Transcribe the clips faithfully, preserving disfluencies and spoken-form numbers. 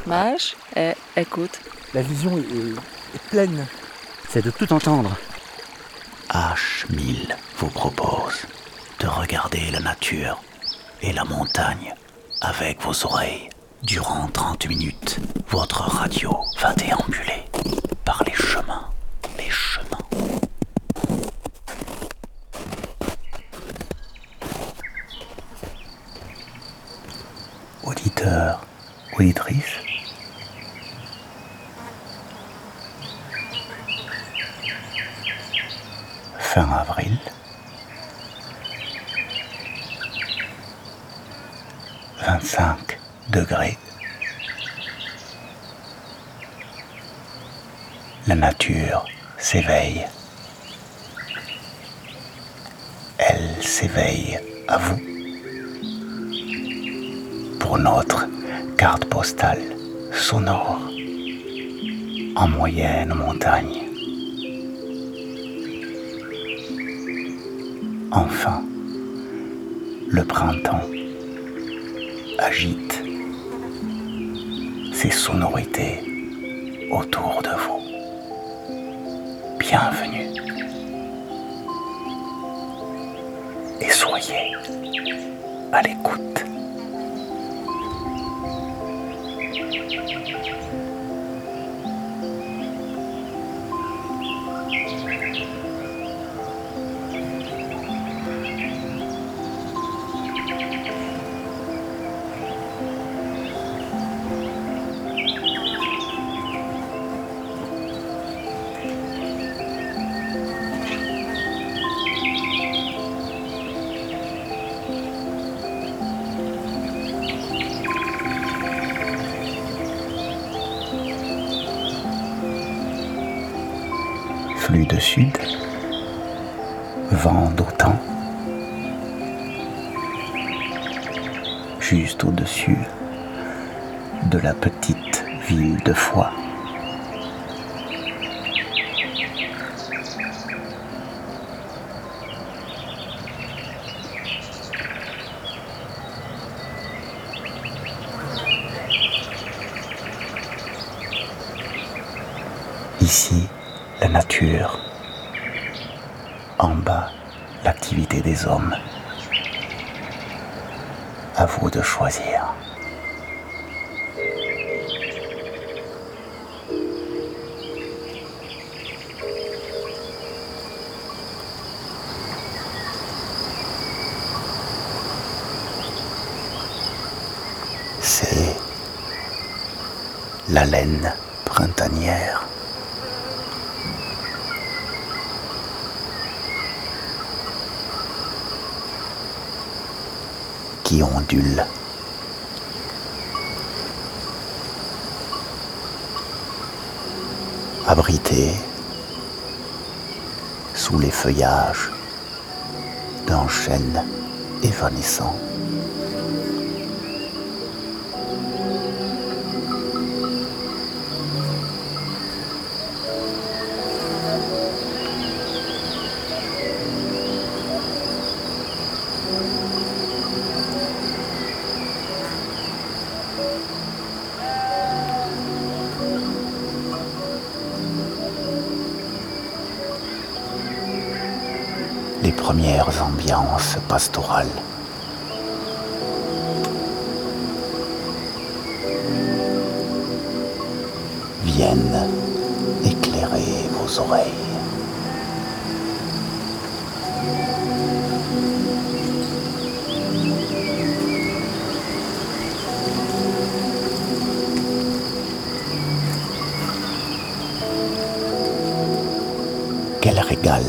Mâche et écoute. La vision est, est- est pleine. C'est de tout entendre. H mille vous propose de regarder la nature et la montagne avec vos oreilles. Durant trente minutes, votre radio va déambuler par les chemins, les chemins. Auditeurs, auditrices, fin avril, vingt-cinq degrés. La nature s'éveille. Elle s'éveille à vous. Pour notre carte postale sonore en moyenne montagne. Enfin, le printemps agite ses sonorités autour de vous. Bienvenue et soyez à l'écoute. Flux de sud, vent d'autant, juste au-dessus de la petite ville de Foix. Ici, la nature. En bas, l'activité des hommes. À vous de choisir. C'est la laine printanière. Qui ondule. Abrité sous les feuillages d'un chêne évanescent. Les premières ambiances pastorales. Viennent éclairer vos oreilles. Quel régal!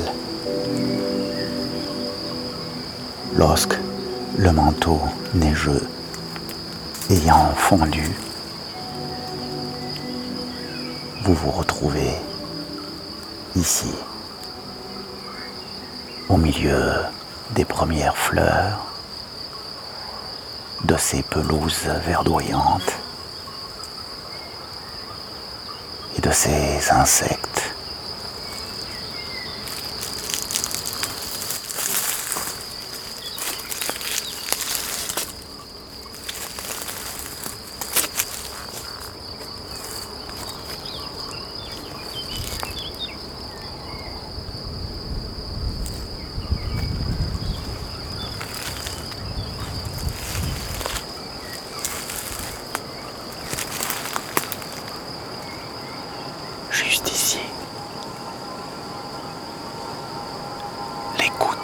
Lorsque le manteau neigeux ayant fondu, vous vous retrouvez ici, au milieu des premières fleurs, de ces pelouses verdoyantes et de ces insectes. juste ici. L'écoute.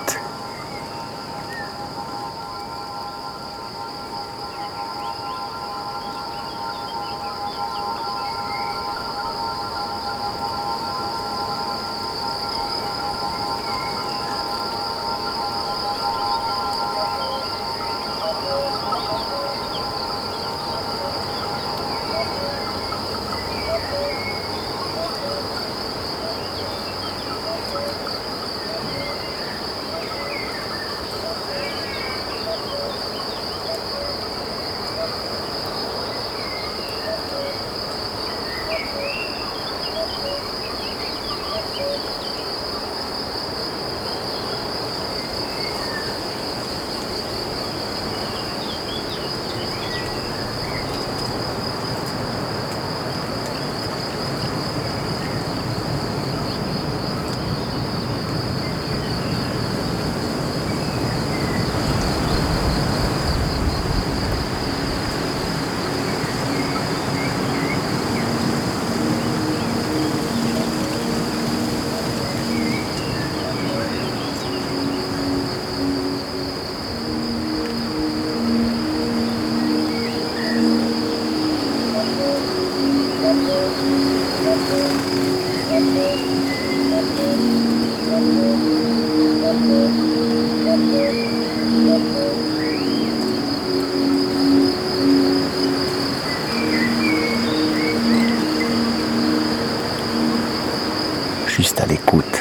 Juste à l'écoute.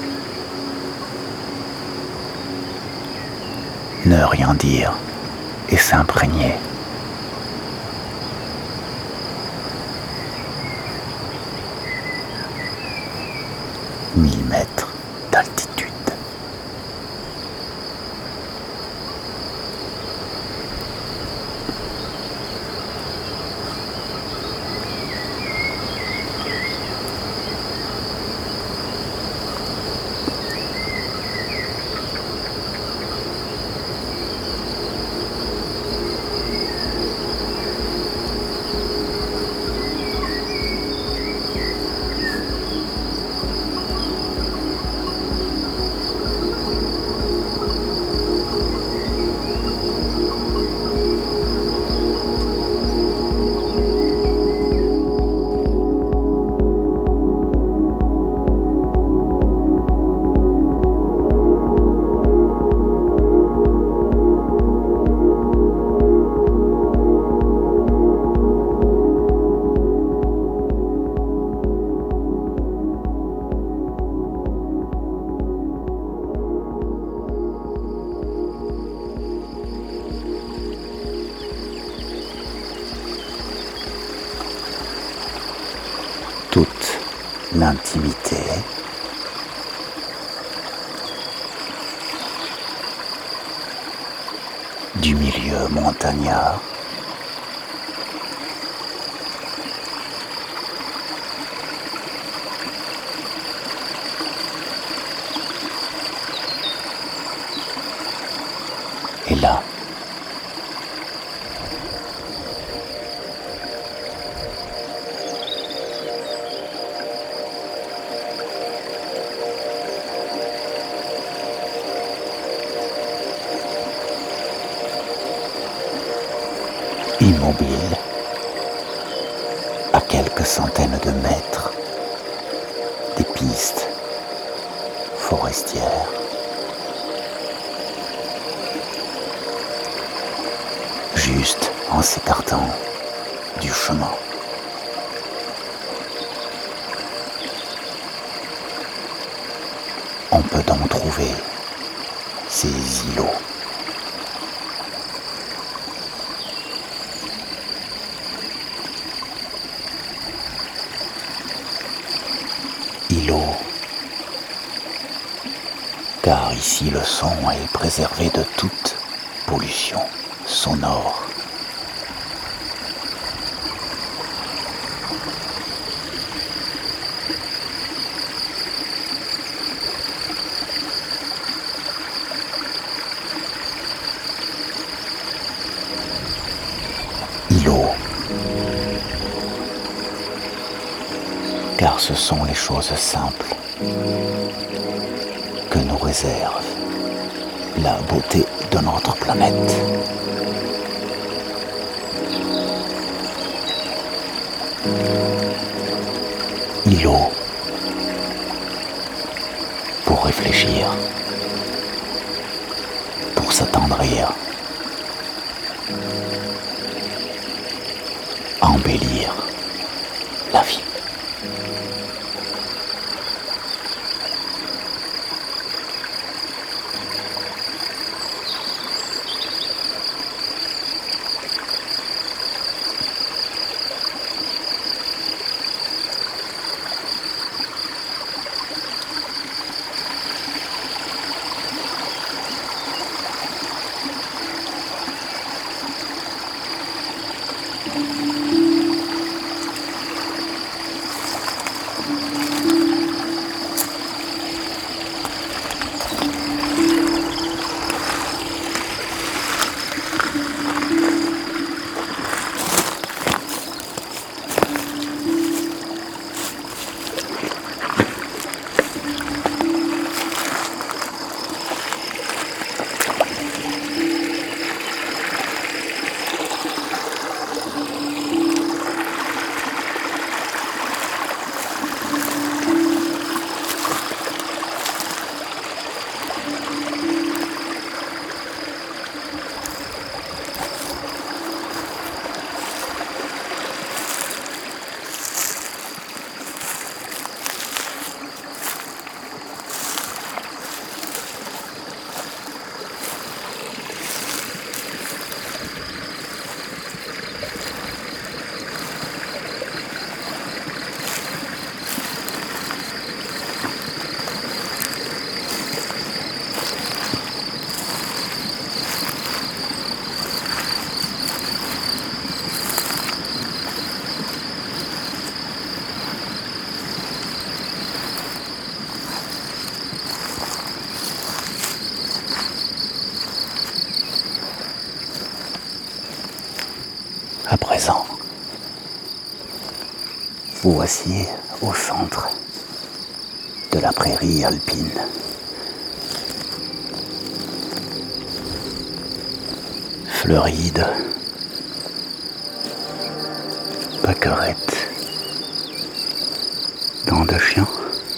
Ne rien dire et s'imprégner. Mille mètres d'altitude. Toute l'intimité du milieu montagnard. Et là, immobile, à quelques centaines de mètres des pistes forestières. Juste en s'écartant du chemin. On peut donc trouver ces îlots. Îlots, car ici le son est préservé de toute pollution sonore. Îlot, car ce sont les choses simples que nous réserve la beauté de notre planète. Îlot pour réfléchir, pour s'attendrir, embellir la vie. À présent, vous voici au centre de la prairie alpine. Fleuride, pâquerette, dents de chien,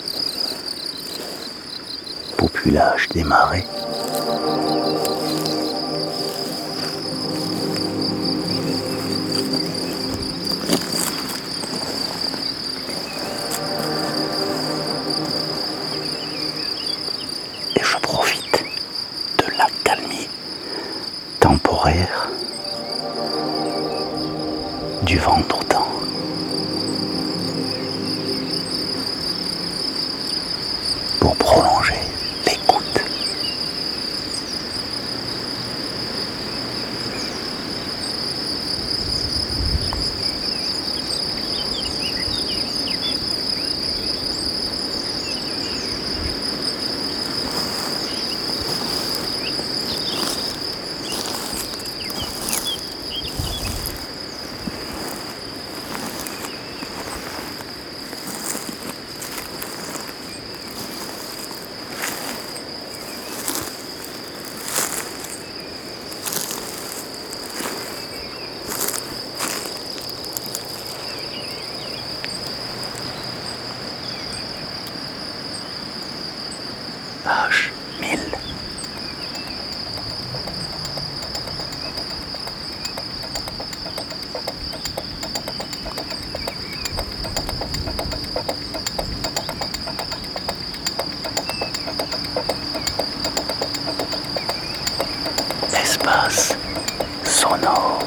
populage des marais. Du vent pourtant. Pour prolonger l'écoute. H mille. Espace sonore.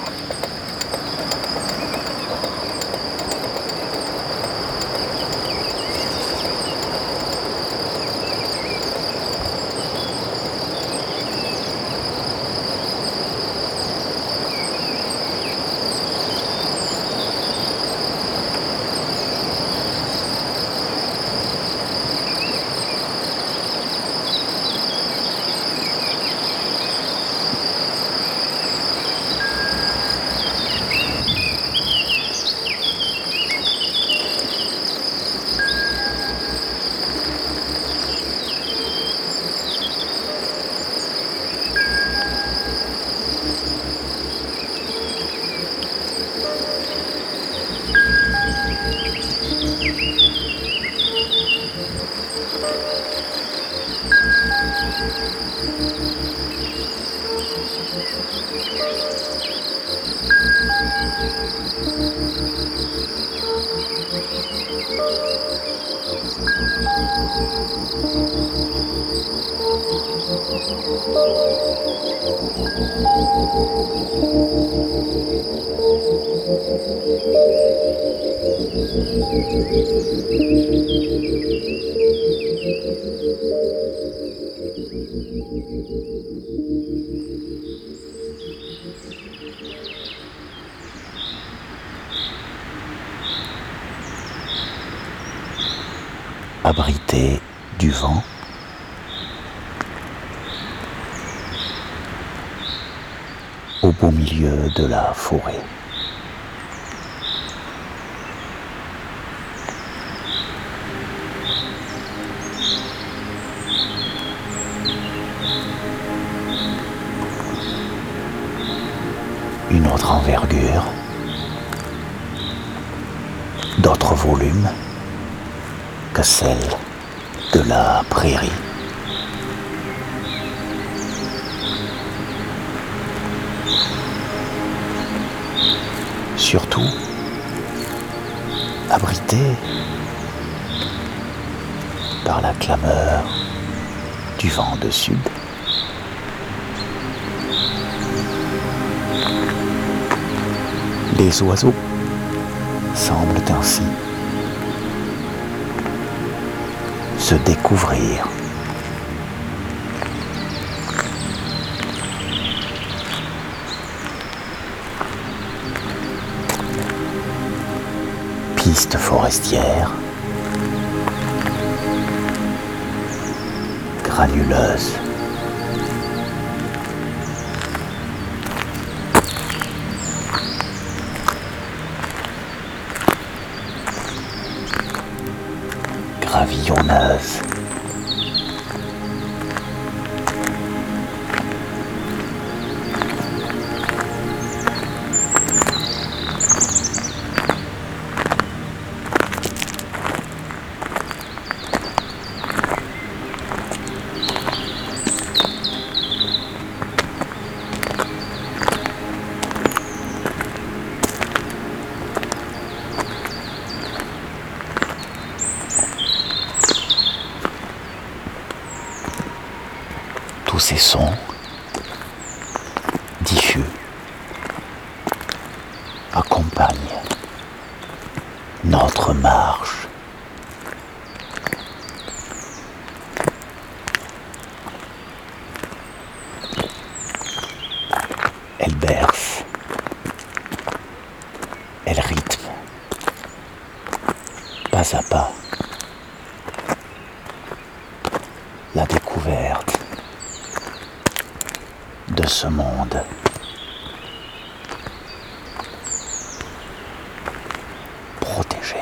Abrité du vent, au beau milieu de la forêt. Une autre envergure, d'autres volumes que celle de la prairie. Surtout, abrité par la clameur du vent de sud. Les oiseaux semblent ainsi se découvrir. Piste forestière, granuleuse. Gravillonneuse. Tous ces sons diffus accompagnent notre marche. Elle berce, elle rythme, pas à pas, la découverte de ce monde. Protégé.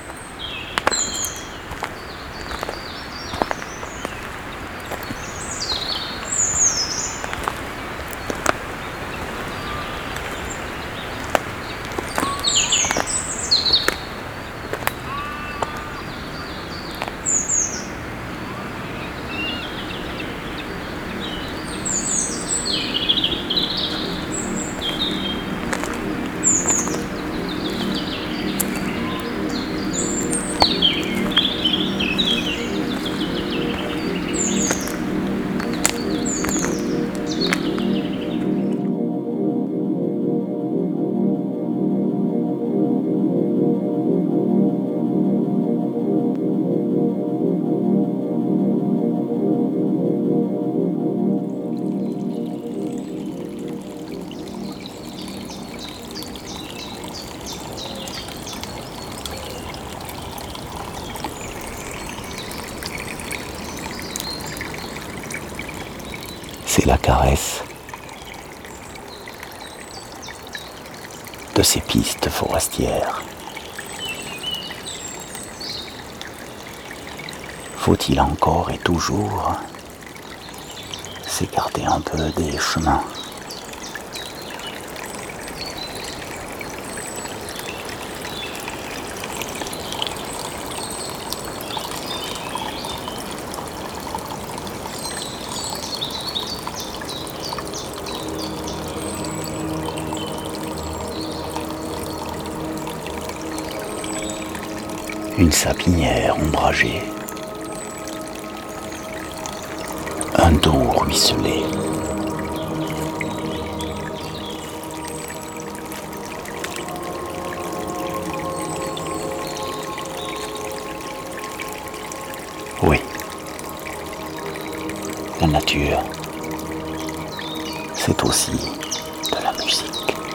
C'est la caresse de ces pistes forestières. Faut-il encore et toujours s'écarter un peu des chemins ? Une sapinière ombragée, un doux ruisselet. Oui. La nature, c'est aussi de la musique.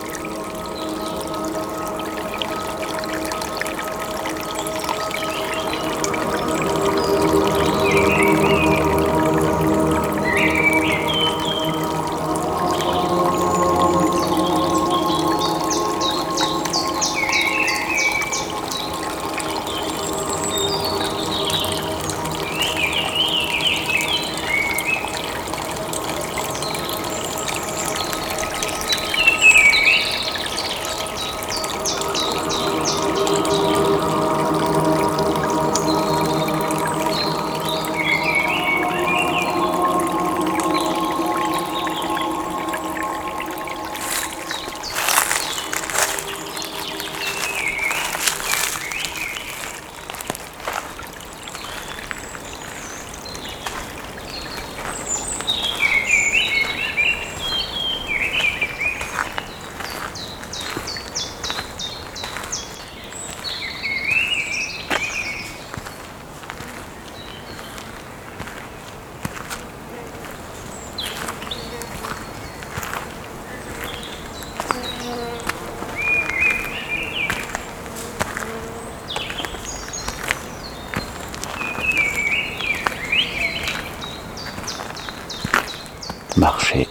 Marcher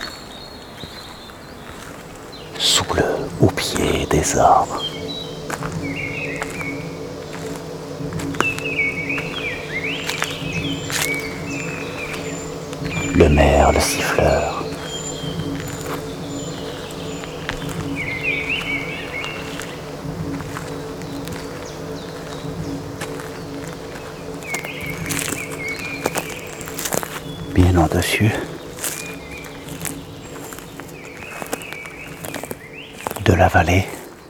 sous le houppier des arbres. Le merle siffleur. Bien au-dessus de la vallée,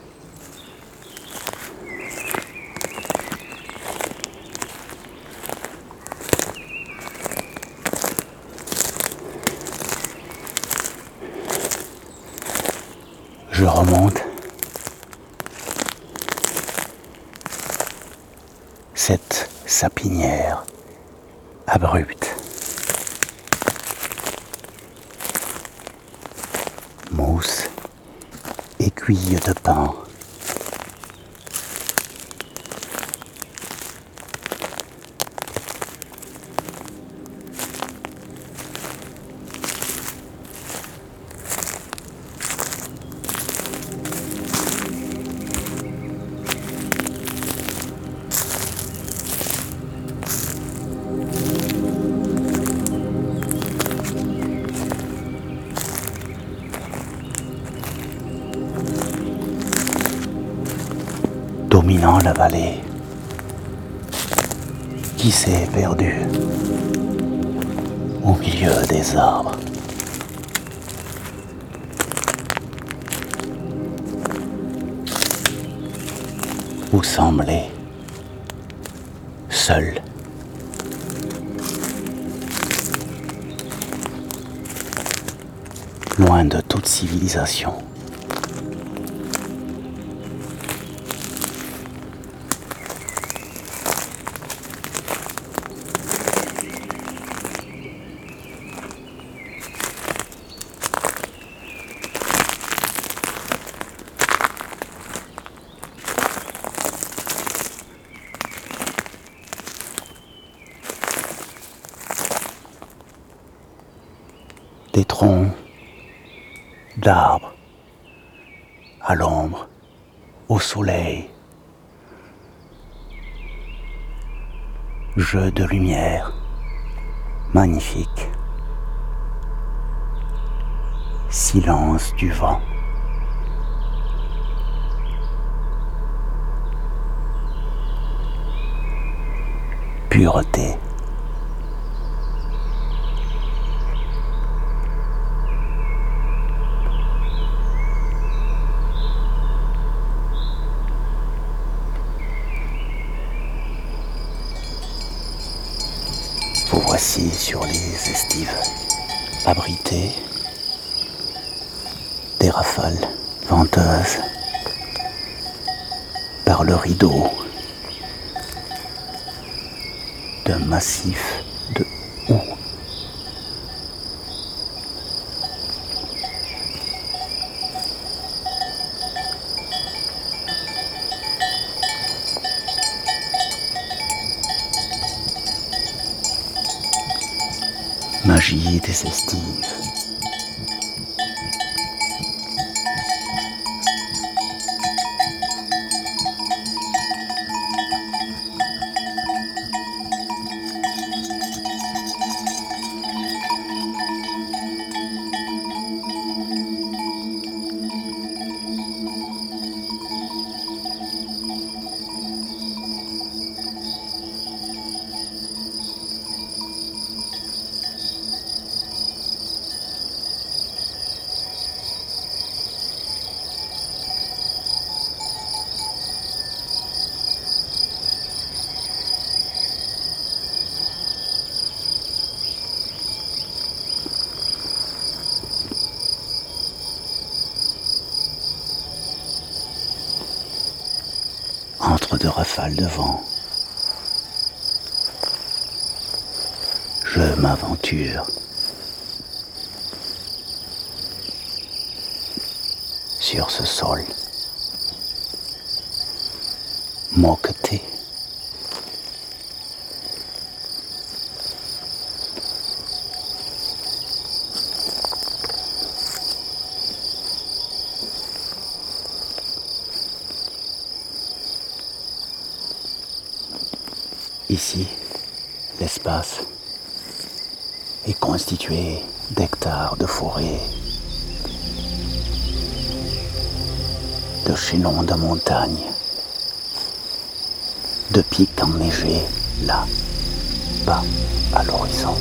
je remonte cette sapinière abrupte. Mousse, aiguille de pain. Dominant la vallée qui s'est perdue au milieu des arbres. Vous semblez seul. Loin de toute civilisation. Des troncs d'arbres à l'ombre, au soleil, jeu de lumière magnifique, silence du vent. Pureté. Vous voici sur les estives, abrités des rafales venteuses par le rideau de massif de houx. Magie des estives. Entre deux rafales de vent, je m'aventure sur ce sol moqueté. Ici, l'espace est constitué d'hectares de forêts, de chaînons de montagnes, de pics enneigés là, bas à l'horizon.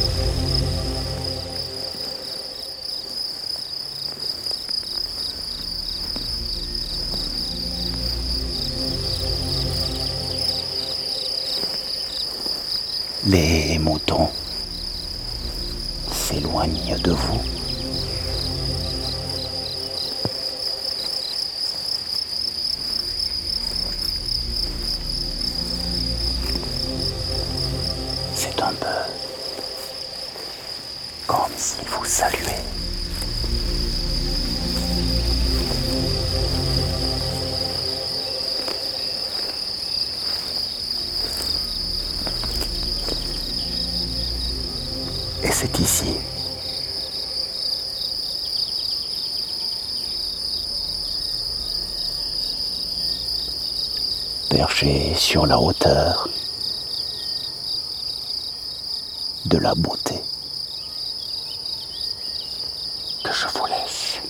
Les moutons s'éloignent de vous. C'est un peu comme si vous saluez. Et c'est ici, perché sur la hauteur de la beauté, que je vous laisse.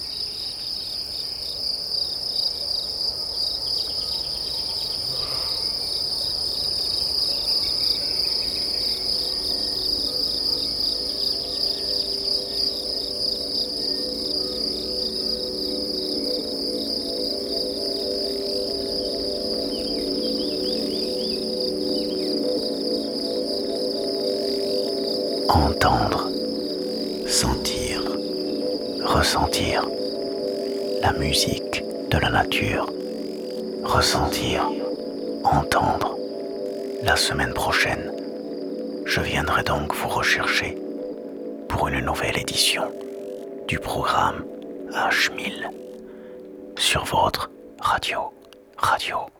Entendre, sentir, ressentir la musique de la nature, ressentir, entendre. La semaine prochaine, je viendrai donc vous rechercher pour une nouvelle édition du programme H mille sur votre radio, radio.